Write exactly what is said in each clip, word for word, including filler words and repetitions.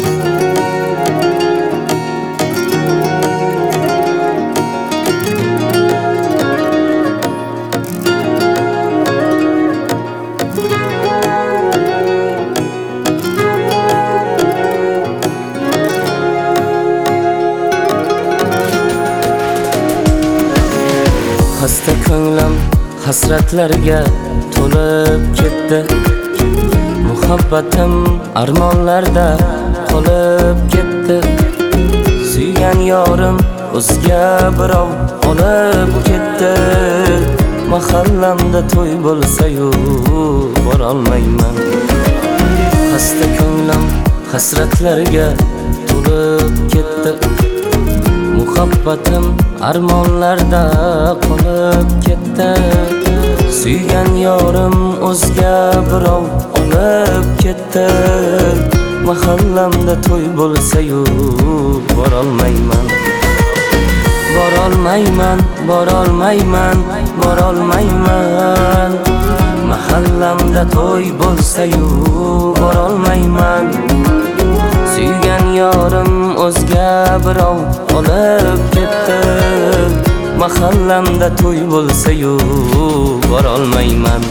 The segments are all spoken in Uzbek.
Xasta ko'nglim hasratlarga to'lib ketdi. Muhabbatim armonlarda qolib ketdi. Suygan yorim o'zga birov olib ketdi. Mahallamda to'y bo'lsa-yu borolmayman. Xasta ko'nglim hasratlarga to'lib ketdi. Muhabbatim armonlarda qolib ketdi. Suygan yorim o'zga birov olib ketdi. Mahallamda to'y bo'lsa-yu borolmayman. Borolmayman, borolmayman, borolmayman. Mahallamda to'y bo'lsa-yu borolmayman. Suygan yorim o'zga birov olib ketdi. Mahallamda to'y bo'lsa-yu borolmayman.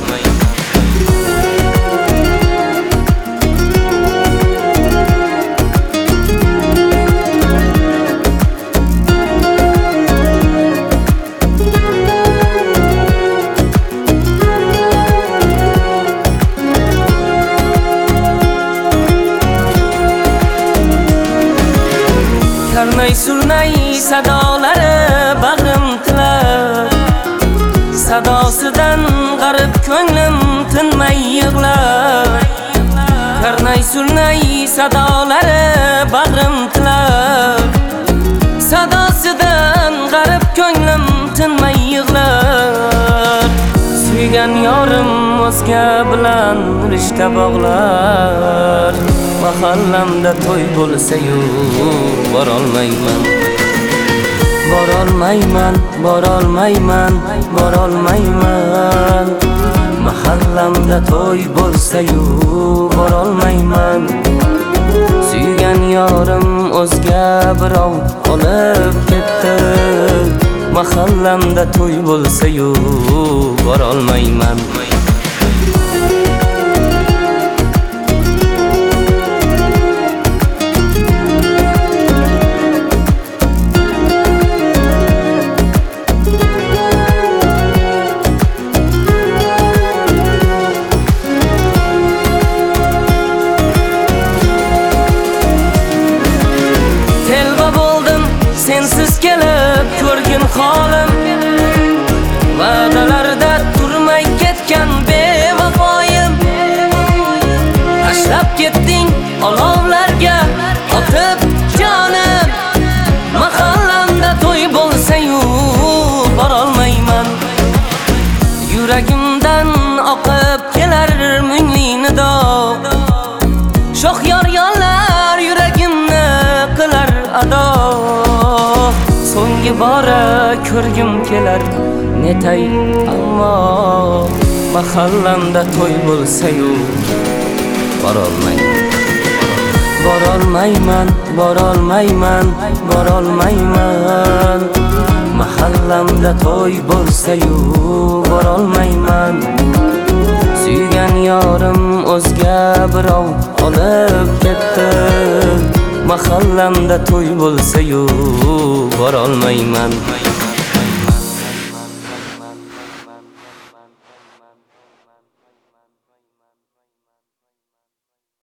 Karnay surnay sadolari bag'rim tilar. Sadosidan g'arib ko'nglim tinmay yig'lar. Karnay surnay sadolari bag'rim tilar. Sadosidan g'arib ko'nglim tinmay yig'lar. Suygan yorim o'zga bilan rishta bog'lar. Mahallamda to'y bo'lsa-yu borolmayman. Borolmayman, borolmayman, borolmayman. Mahallamda to'y bo'lsa-yu borolmayman. Suygan yorim o'zga birov olib ketdi. Mahallamda to'y bo'lsa-yu borolmayman. Sensiz kelib ko'rgin holim. Va'dalarda turmay ketgan bevafoyim. Tashlab ketding olovlarga otib jonim. Mahallamda to'y bo'lsa-yu borolmayman. Yuragimdan oqib kelar mungli nido. Shoh yor-yorlar yuragimni qilar ado. So'nggi bora ko'rgim kelar netay ammo mahallamda to'y bo'lsa-yu borolmayman. Borolmayman, borolmayman, borolmayman. Mahallamda to'y bo'lsa-yu borolmayman. Suygan yorim o'zga birov olib ketdi. Mahallamda to'y bo'lsa-yu borolmayman.